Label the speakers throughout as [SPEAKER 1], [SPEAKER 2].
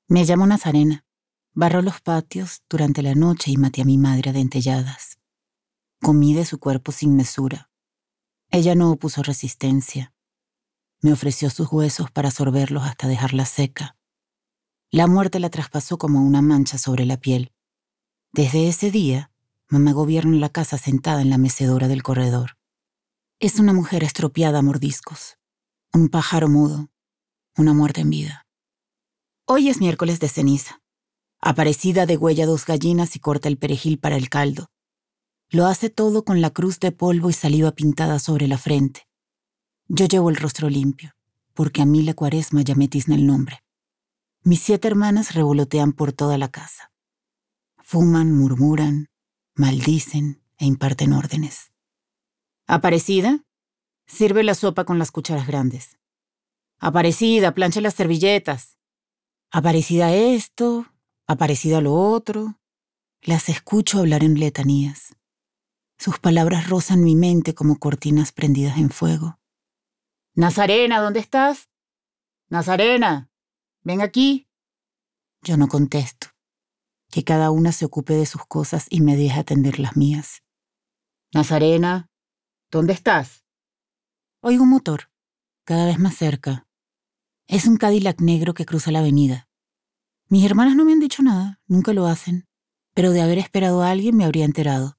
[SPEAKER 1] Me llamo Nazarena. Barro los patios durante la noche y maté a mi madre a dentelladas. Comí de su cuerpo sin mesura. Ella no opuso resistencia. Me ofreció sus huesos para sorberlos hasta dejarla seca. La muerte la traspasó como una mancha sobre la piel. Desde ese día, mamá gobierna la casa sentada en la mecedora del corredor. Es una mujer estropeada a mordiscos. Un pájaro mudo. Una muerte en vida. Hoy es miércoles de ceniza. Aparecida degüella 2 gallinas y corta el perejil para el caldo. Lo hace todo con la cruz de polvo y saliva pintada sobre la frente. Yo llevo el rostro limpio, porque a mí la cuaresma ya me tizna el nombre. Mis 7 hermanas revolotean por toda la casa. Fuman, murmuran, maldicen e imparten órdenes. Aparecida, sirve la sopa con las cucharas grandes. Aparecida, plancha las servilletas. Aparecida esto, Aparecida lo otro. Las escucho hablar en letanías. Sus palabras rozan mi mente como cortinas prendidas en fuego. Nazarena, ¿dónde estás? Nazarena, ven aquí. Yo no contesto. Que cada una se ocupe de sus cosas y me deje atender las mías. Nazarena, ¿dónde estás? Oigo un motor, cada vez más cerca. Es un Cadillac negro que cruza la avenida. Mis hermanas no me han dicho nada, nunca lo hacen, pero de haber esperado a alguien me habría enterado.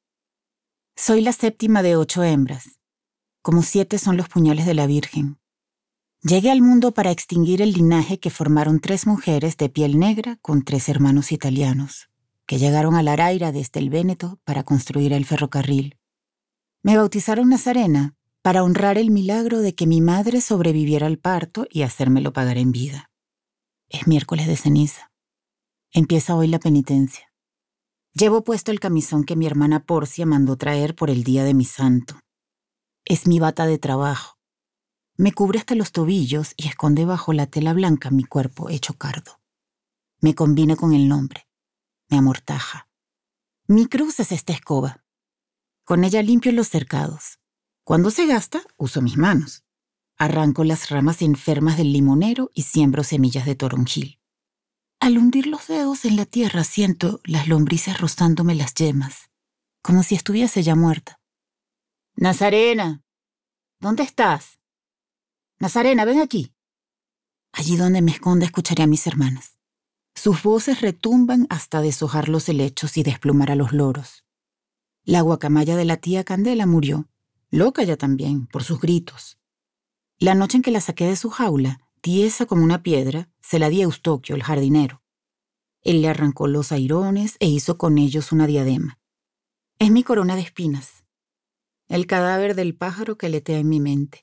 [SPEAKER 1] Soy la 7ª de 8 hembras. Como 7 son los puñales de la Virgen. Llegué al mundo para extinguir el linaje que formaron 3 mujeres de piel negra con 3 hermanos italianos, que llegaron a Laraira desde el Véneto para construir el ferrocarril. Me bautizaron Nazarena para honrar el milagro de que mi madre sobreviviera al parto y hacérmelo pagar en vida. Es miércoles de ceniza. Empieza hoy la penitencia. Llevo puesto el camisón que mi hermana Porcia mandó traer por el día de mi santo. Es mi bata de trabajo. Me cubre hasta los tobillos y esconde bajo la tela blanca mi cuerpo hecho cardo. Me combina con el nombre. Me amortaja. Mi cruz es esta escoba. Con ella limpio los cercados. Cuando se gasta, uso mis manos. Arranco las ramas enfermas del limonero y siembro semillas de toronjil. Al hundir los dedos en la tierra siento las lombrices rozándome las yemas, como si estuviese ya muerta. Nazarena, ¿dónde estás? Nazarena, ven aquí. Allí donde me esconde escucharé a mis hermanas. Sus voces retumban hasta deshojar los helechos y desplumar a los loros. La guacamaya de la tía Candela murió, loca ya también, por sus gritos. La noche en que la saqué de su jaula, tiesa como una piedra, se la di a Eustoquio, el jardinero. Él le arrancó los airones e hizo con ellos una diadema. Es mi corona de espinas, el cadáver del pájaro que aletea en mi mente.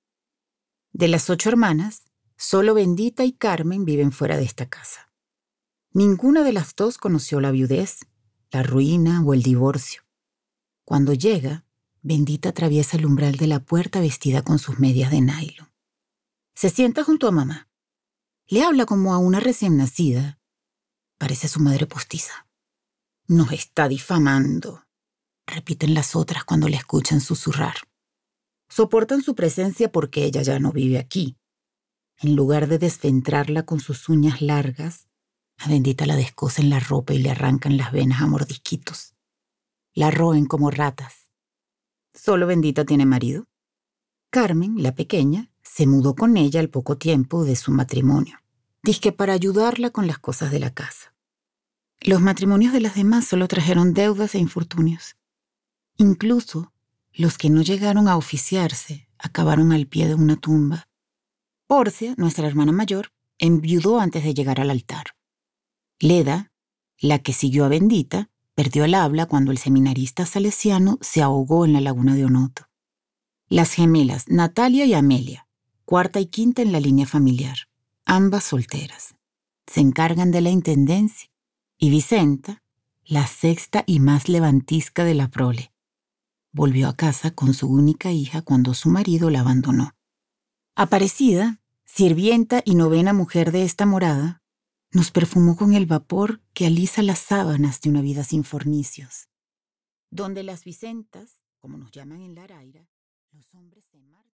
[SPEAKER 1] De las 8 hermanas, solo Bendita y Carmen viven fuera de esta casa. Ninguna de las 2 conoció la viudez, la ruina o el divorcio. Cuando llega, Bendita atraviesa el umbral de la puerta vestida con sus medias de nylon. Se sienta junto a mamá. Le habla como a una recién nacida. Parece su madre postiza. Nos está difamando, repiten las otras cuando le escuchan susurrar. Soportan su presencia porque ella ya no vive aquí. En lugar de desventrarla con sus uñas largas, a Bendita la descosen la ropa y le arrancan las venas a mordisquitos. La roen como ratas. Solo Bendita tiene marido. Carmen, la pequeña, se mudó con ella al poco tiempo de su matrimonio, dizque para ayudarla con las cosas de la casa. Los matrimonios de las demás solo trajeron deudas e infortunios. Incluso los que no llegaron a oficiarse acabaron al pie de una tumba. Porcia, nuestra hermana mayor, enviudó antes de llegar al altar. Leda, la que siguió a Bendita, perdió el habla cuando el seminarista salesiano se ahogó en la laguna de Onoto. Las gemelas Natalia y Amelia, 4ª y 5ª en la línea familiar, ambas solteras, se encargan de la intendencia, y Vicenta, la 6ª y más levantisca de la prole, volvió a casa con su única hija cuando su marido la abandonó. Aparecida, sirvienta y 9ª mujer de esta morada, nos perfumó con el vapor que alisa las sábanas de una vida sin fornicios, donde las Vicentas, como nos llaman en Laraira, los hombres se marchan.